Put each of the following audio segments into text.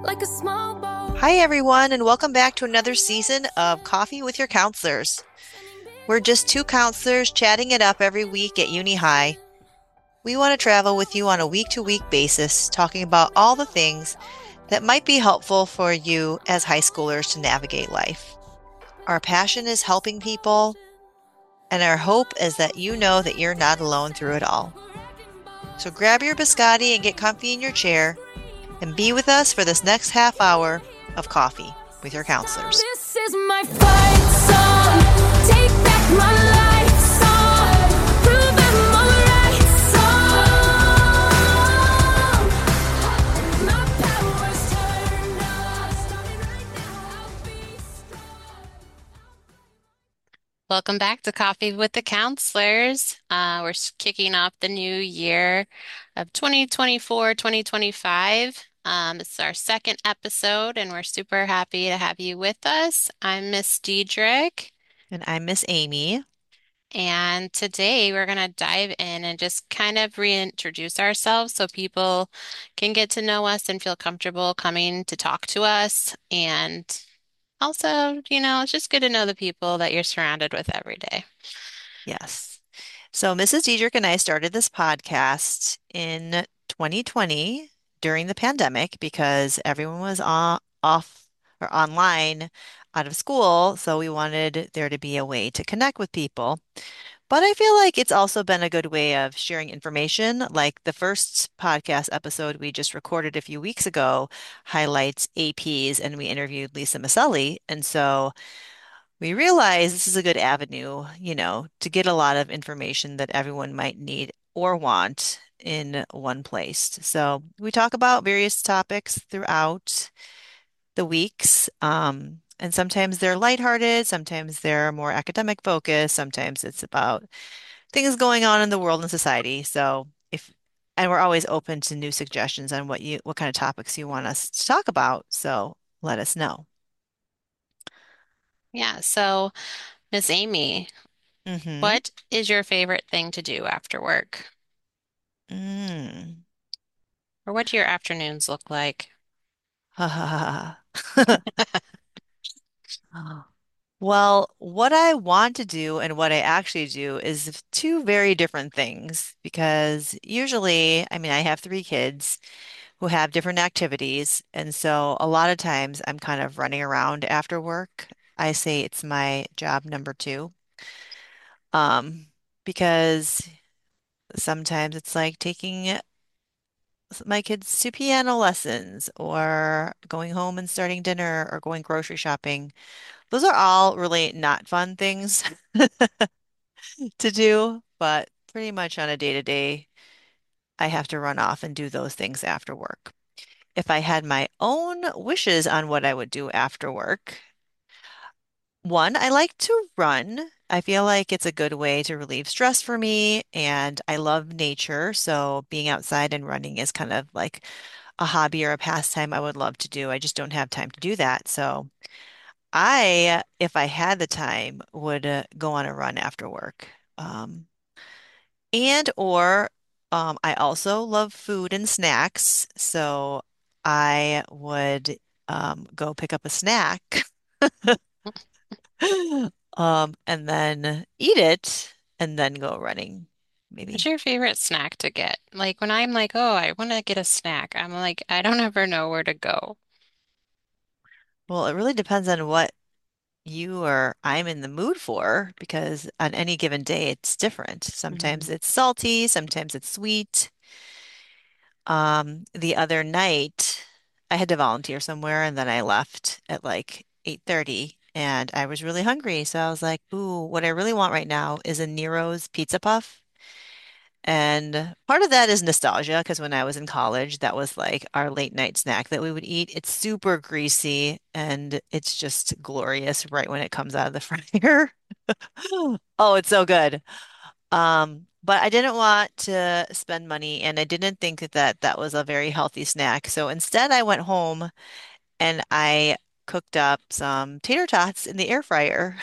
like a small boat. Hi, everyone, and welcome back to another season of Coffee with Your Counselors. We're just two counselors chatting it up every week at Uni High. We want to travel with you on a week to week basis, talking about all the things that might be helpful for you as high schoolers to navigate life. Our passion is helping people, and our hope is that you know that you're not alone through it all. So grab your biscotti and get comfy in your chair and be with us for this next half hour of Coffee with Your Counselors. This is my fight song. Take back my life song. Prove I'm alright song. My power's turned on. Starting right now, I'll be strong. Welcome back to Coffee with the Counselors. We're kicking off the new year of 2024, 2025. It's our second episode, and we're super happy to have you with us. I'm Miss Diedrich, And I'm Miss Amy. and today we're going to dive in and just kind of reintroduce ourselves so people can get to know us and feel comfortable coming to talk to us. And also, it's just good to know the people that you're surrounded with every day. Yes. So Mrs. Diedrich and I started this podcast in 2020 during the pandemic because everyone was off or online out of school. So we wanted there to be a way to connect with people. But I feel like it's also been a good way of sharing information. Like the first podcast episode we just recorded a few weeks ago highlights APs, and we interviewed Lisa Maselli. And so we realize this is a good avenue, to get a lot of information that everyone might need or want in one place. So we talk about various topics throughout the weeks. And sometimes they're lighthearted, sometimes they're more academic focused, sometimes it's about things going on in the world and society. And we're always open to new suggestions on what kind of topics you want us to talk about. So let us know. Yeah, so Miss Amy, Mm-hmm. what is your favorite thing to do after work? Mm. Or what do your afternoons look like? Ha ha ha. Well, what I want to do and what I actually do is two very different things because usually, I mean, I have three kids who have different activities. And so a lot of times I'm kind of running around after work. I say it's my job number two. Um, because sometimes it's like taking my kids to piano lessons or going home and starting dinner or going grocery shopping. Those are all really not fun things to do, but pretty much on a day to day, I have to run off and do those things after work. If I had my own wishes on what I would do after work, one, I like to run. I feel like it's a good way to relieve stress for me, and I love nature. So being outside and running is kind of like a hobby or a pastime I would love to do. I just don't have time to do that. So if I had the time, would go on a run after work. Um, and or I also love food and snacks, so I would go pick up a snack, and then eat it, and then go running, What's maybe. your favorite snack to get? Like when I'm like, oh, I want to get a snack, I'm like, I don't ever know where to go. Well, it really depends on what you or I'm in the mood for, because on any given day it's different. Sometimes Mhm. it's salty, sometimes it's sweet. The other night, I had to volunteer somewhere and then I left at like 8:30 and I was really hungry. So I was like, ooh, what I really want right now is a Nero's Pizza Puff. And part of that is nostalgia because when I was in college, that was like our late night snack that we would eat. It's super greasy and it's just glorious right when it comes out of the fryer. Oh, it's so good. But I didn't want to spend money and I didn't think that was a very healthy snack. So instead I went home and I cooked up some tater tots in the air fryer.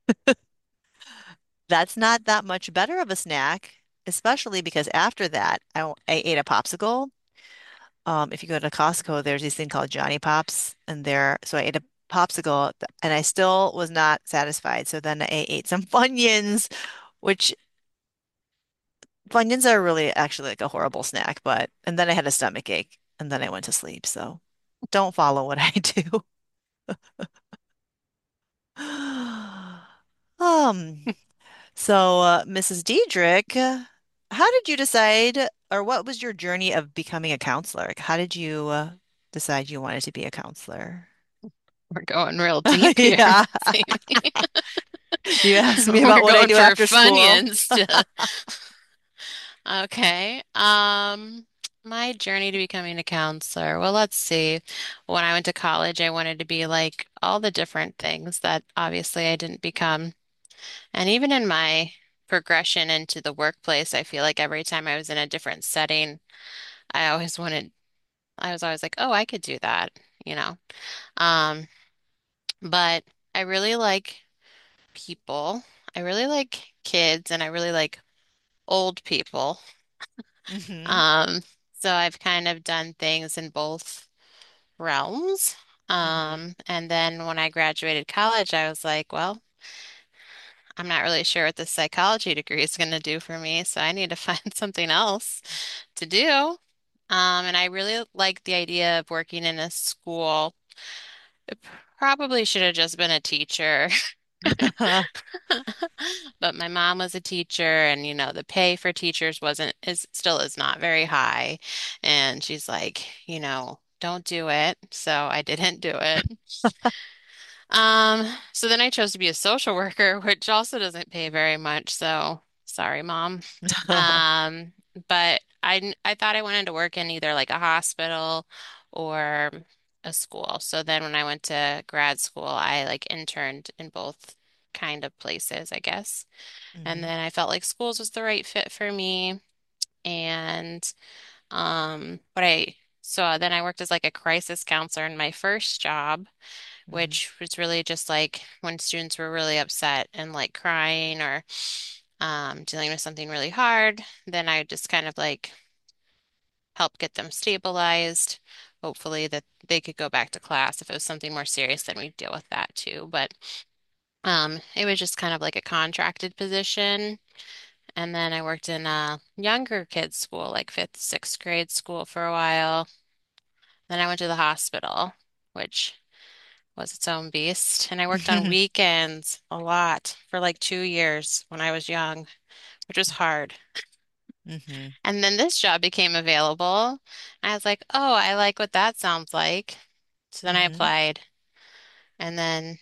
That's not that much better of a snack, especially because after that I ate a popsicle. if you go to Costco, there's these thing called Johnny Pops, and so I ate a popsicle, and I still was not satisfied. So then I ate some Funyuns, which Funyuns are really actually like a horrible snack, and then I had a stomach ache, and then I went to sleep. So don't follow what I do. Um, Mrs. Diedrich, how did you decide, or what was your journey of becoming a counselor? Like, how did you decide you wanted to be a counselor? We're going real deep here, Yeah. Miss Amy. You asked me We're about what I going do for after school. Funyuns okay. My journey to becoming a counselor. Well, let's see. When I went to college, I wanted to be like all the different things that obviously I didn't become. And even in my progression into the workplace, I feel like every time I was in a different setting, I always wanted, I was always like, oh, I could do that, you know. Um, but I really like people. I really like kids and I really like old people. Hmm. Um, so I've kind of done things in both realms. Hmm. And then when I graduated college, I was like, well, I'm not really sure what this psychology degree is going to do for me, so I need to find something else to do. And I really like the idea of working in a school. It probably should have just been a teacher. But my mom was a teacher and the pay for teachers wasn't is still is not very high. And she's like, don't do it. So I didn't do it. So then I chose to be a social worker, which also doesn't pay very much. So sorry, mom. Um, but I thought I wanted to work in either like a hospital or a school. So then when I went to grad school, I like interned in both kind of places, I guess. And Hmm. then I felt like schools was the right fit for me. And what I so then I worked as like a crisis counselor in my first job, Hmm. which was really just like when students were really upset and like crying or dealing with something really hard, then I just kind of like help get them stabilized. Hopefully that they could go back to class. If it was something more serious, then we deal with that too. But it was just kind of like a contracted position. And then I worked in a younger kids school, like fifth, sixth grade school for a while. Then I went to the hospital, which was its own beast. And I worked on weekends a lot for like 2 years when I was young, which was hard. Hmm. And then this job became available. And I was like, oh, I like what that sounds like. So then I Hmm. applied. And then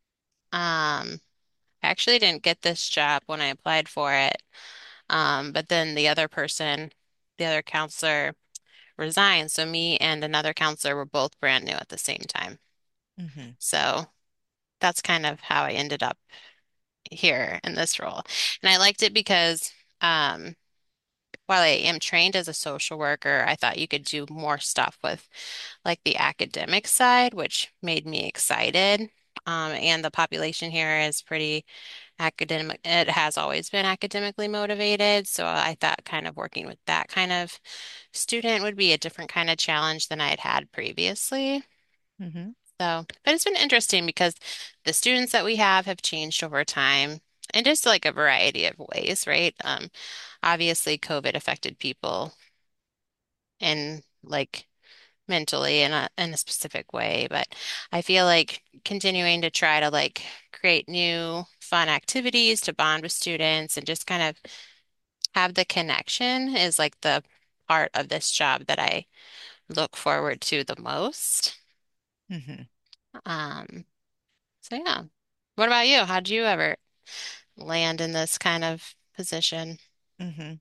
I actually didn't get this job when I applied for it. But then the other counselor resigned. So me and another counselor were both brand new at the same time. Hmm. So that's kind of how I ended up here in this role. And I liked it because um, while I am trained as a social worker, I thought you could do more stuff with like the academic side, which made me excited. And the population here is pretty academic. It has always been academically motivated. So I thought kind of working with that kind of student would be a different kind of challenge than I had had previously. Hmm. So, but it's been interesting because the students that we have changed over time in just like a variety of ways, right? Obviously, COVID affected people in like mentally in a specific way, but I feel like continuing to try to like create new fun activities to bond with students and just kind of have the connection is like the part of this job that I look forward to the most. Hmm. Um, so yeah. What about you? How'd you ever land in this kind of position? Hmm.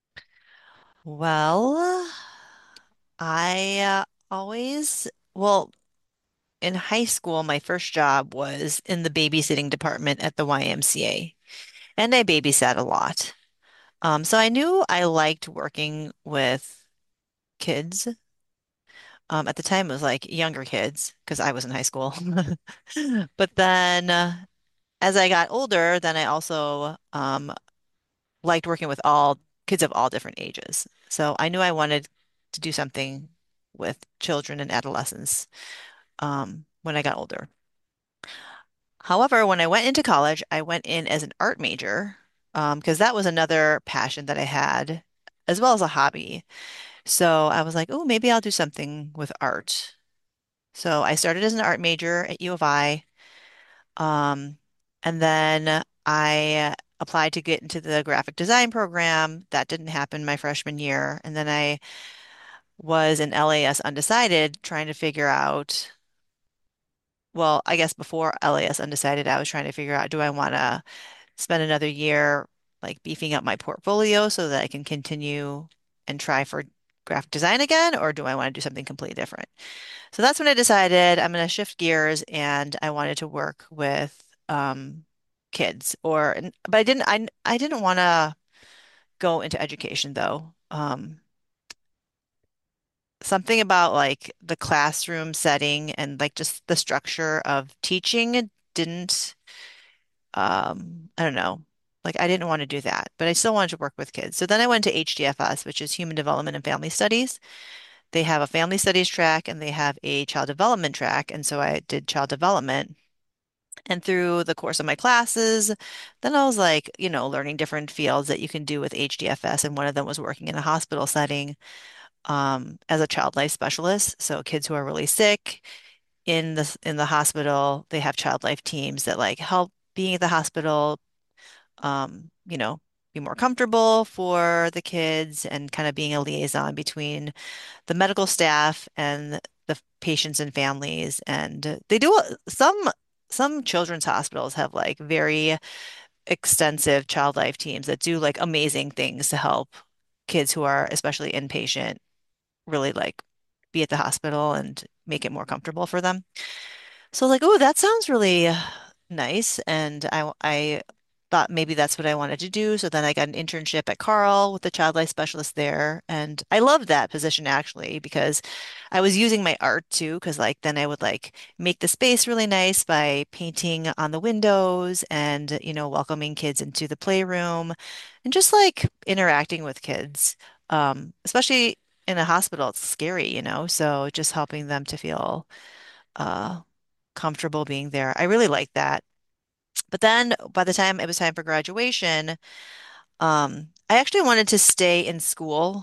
Well, I well, in high school, my first job was in the babysitting department at the YMCA, and I babysat a lot. So I knew I liked working with kids. At the time, it was like younger kids because I was in high school. But then as I got older, then I also liked working with all kids of all different ages. So I knew I wanted to do something with children and adolescents when I got older. However, when I went into college, I went in as an art major because that was another passion that I had, as well as a hobby. So I was like, oh, maybe I'll do something with art. So I started as an art major at U of I, um, and then I applied to get into the graphic design program. That didn't happen my freshman year, and then I was in LAS undecided, trying to figure out. Well, I guess before LAS undecided, I was trying to figure out, do I want to spend another year like beefing up my portfolio so that I can continue and try for graphic design again, or do I want to do something completely different? So that's when I decided I'm going to shift gears and I wanted to work with kids but I didn't want to go into education though. Something about like the classroom setting and like just the structure of teaching didn't I don't know. Like I didn't want to do that, but I still wanted to work with kids. So then I went to HDFS, which is Human Development and Family Studies. They have a family studies track and they have a child development track. And so I did child development. And through the course of my classes, then I was like, learning different fields that you can do with HDFS. And one of them was working in a hospital setting as a child life specialist. So kids who are really sick in the hospital, they have child life teams that like help being at the hospital, um, you know, be more comfortable for the kids and kind of being a liaison between the medical staff and the patients and families. And they do some children's hospitals have like very extensive child life teams that do like amazing things to help kids who are especially inpatient really like be at the hospital and make it more comfortable for them. So like, oh, that sounds really nice. And I thought maybe that's what I wanted to do. So then I got an internship at Carl with the child life specialist there. And I loved that position actually because I was using my art too, because like then I would like make the space really nice by painting on the windows and, welcoming kids into the playroom and just like interacting with kids. Especially in a hospital, it's scary, so just helping them to feel uh comfortable being there. I really liked that. But then by the time it was time for graduation, I actually wanted to stay in school,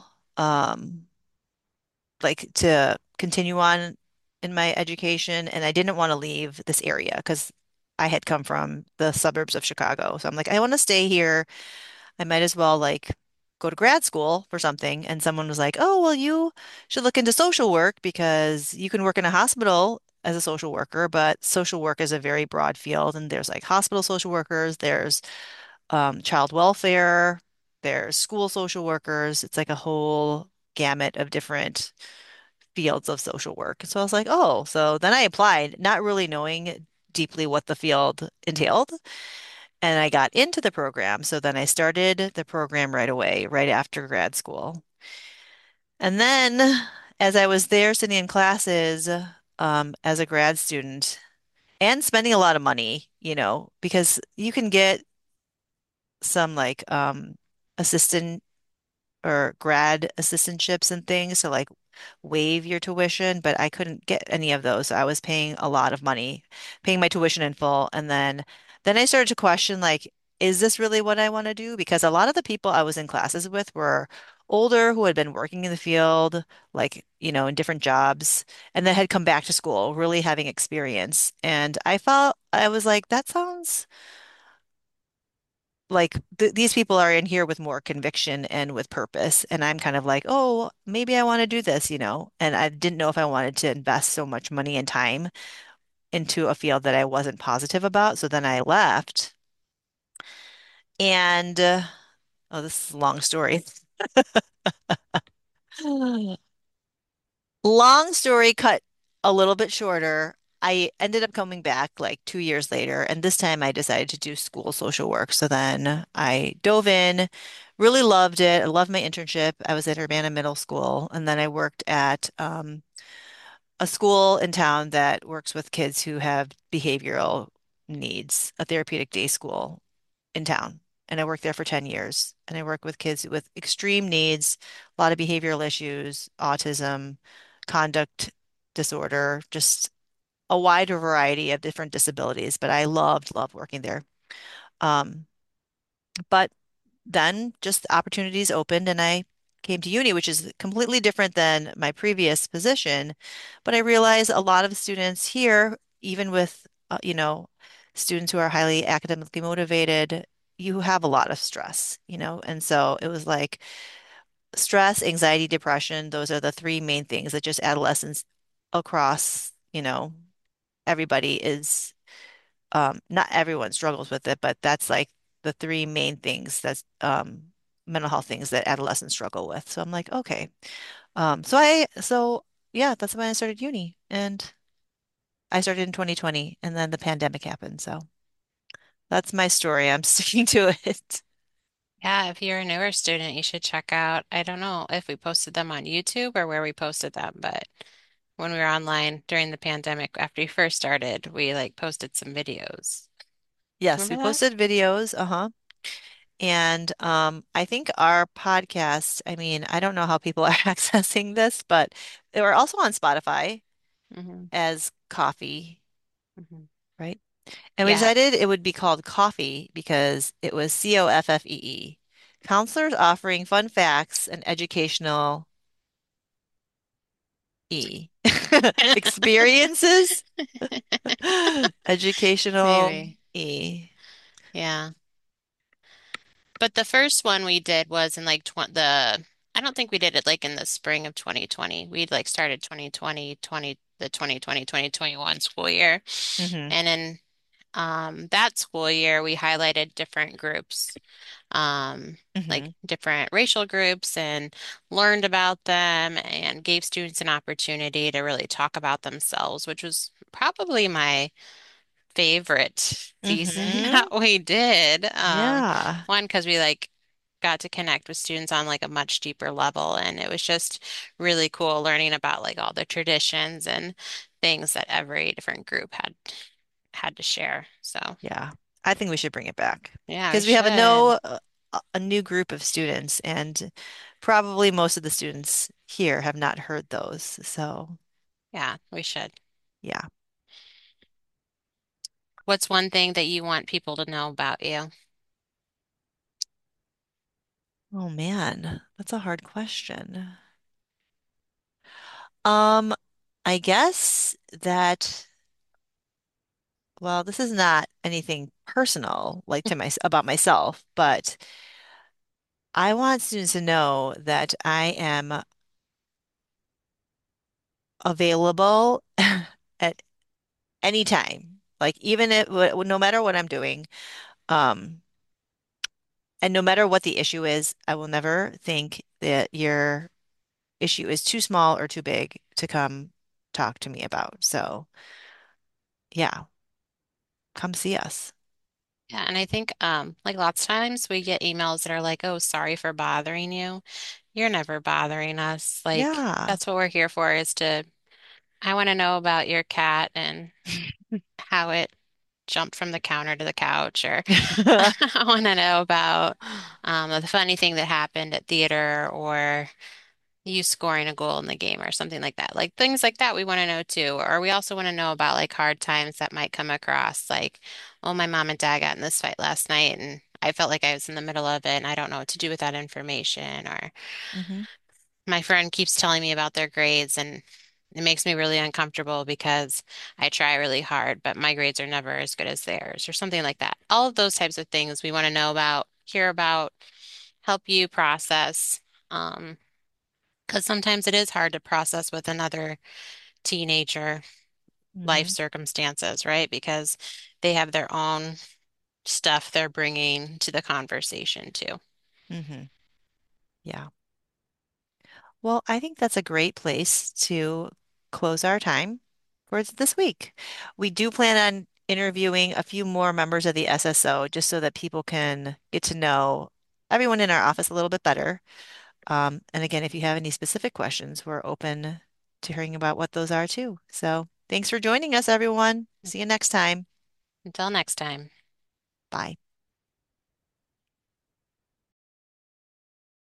like to continue on in my education, and I didn't want to leave this area because I had come from the suburbs of Chicago. So I'm like, I want to stay here. I might as well like go to grad school for something. And someone was like, oh, well, you should look into social work because you can work in a hospital as a social worker, but social work is a very broad field. And there's like hospital social workers, there's child welfare, there's school social workers. It's like a whole gamut of different fields of social work. So I was like, oh, so then I applied, not really knowing deeply what the field entailed. And I got into the program. So then I started the program right away, right after grad school. And then as I was there sitting in classes, as a grad student and spending a lot of money, because you can get some like assistant or grad assistantships and things to like waive your tuition, but I couldn't get any of those. I was paying a lot of money, paying my tuition in full, and then I started to question like, is this really what I want to do? Because a lot of the people I was in classes with were older who had been working in the field, like, in different jobs, and then had come back to school, really having experience. And I was like, that sounds like these people are in here with more conviction and with purpose. And I'm kind of like, oh, maybe I want to do this. And I didn't know if I wanted to invest so much money and time into a field that I wasn't positive about. So then I left. And oh, this is a long story. Long story cut a little bit shorter. I ended up coming back like 2 years later, and this time I decided to do school social work. So then I dove in, really loved it. I loved my internship. I was at Urbana Middle School, and then I worked at a school in town that works with kids who have behavioral needs, a therapeutic day school in town. And I worked there for 10 years. And I work with kids with extreme needs, a lot of behavioral issues, autism, conduct disorder, just a wider variety of different disabilities. But I loved working there. Um, but then just opportunities opened and I came to uni, which is completely different than my previous position. But I realized a lot of students here, even with, students who are highly academically motivated, you have a lot of stress, and so it was like stress, anxiety, depression, those are the three main things that just adolescents across, everybody is not everyone struggles with it, but that's like the three main things that's mental health things that adolescents struggle with. So I'm like, okay. So yeah, that's when I started uni and I started in 2020 and then the pandemic happened. So that's my story. I'm sticking to it. Yeah, if you're a newer student, you should check out, I don't know if we posted them on YouTube or where we posted them, but when we were online during the pandemic, after we first started, we like posted some videos. Do you Yes, we remember that? posted videos, uh-huh. And I think our podcast, I mean, I don't know how people are accessing this, but they were also on Spotify Hmm. as Coffee, Hmm. right? And we Yeah. decided it would be called Coffee because it was COFFEE. Counselors offering fun facts and educational E. Experiences, educational Maybe. E. Yeah. But the first one we did was in like I don't think we did it like in the spring of 2020. We'd like started 2020, the 2020, 2021 school year. Hmm. And in that school year, we highlighted different groups, like Hmm. different racial groups, and learned about them and gave students an opportunity to really talk about themselves, which was probably my favorite season that Hmm. we did. Yeah. One, because we like got to connect with students on like a much deeper level, and it was just really cool learning about like all the traditions and things that every different group had to share. So Yeah. I think we should bring it back yeah, we because we have should. a new group of students and probably most of the students here have not heard those. So, Yeah, we should. yeah. What's one thing that you want people to know about you? Oh man, that's a hard question. Um, I guess that, well, this is not anything personal, like to my about myself, but I want students to know that I am available at any time. Like even if, no matter what I'm doing, um, and no matter what the issue is, I will never think that your issue is too small or too big to come talk to me about. So, yeah, come see us. Yeah, and I think like lots of times we get emails that are like, "Oh, sorry for bothering you." You're never bothering us. Like Yeah. that's what we're here for is to I want to know about your cat and how it jumped from the counter to the couch, or I want to know about the funny thing that happened at theater, or you scoring a goal in the game, or something like that. Like things like that we want to know too. Or we also want to know about like hard times that might come across, like, oh, my mom and dad got in this fight last night, and I felt like I was in the middle of it, and I don't know what to do with that information, or Hmm. my friend keeps telling me about their grades and it makes me really uncomfortable because I try really hard, but my grades are never as good as theirs or something like that. All of those types of things we want to know about, hear about, help you process. Um, because sometimes it is hard to process with another teenager life Hmm. circumstances, right? Because they have their own stuff they're bringing to the conversation too. Hmm. Yeah. Well, I think that's a great place to close our time for this week. We do plan on interviewing a few more members of the SSO just so that people can get to know everyone in our office a little bit better. And again, if you have any specific questions, we're open to hearing about what those are too. So thanks for joining us, everyone. See you next time. Until next time. Bye.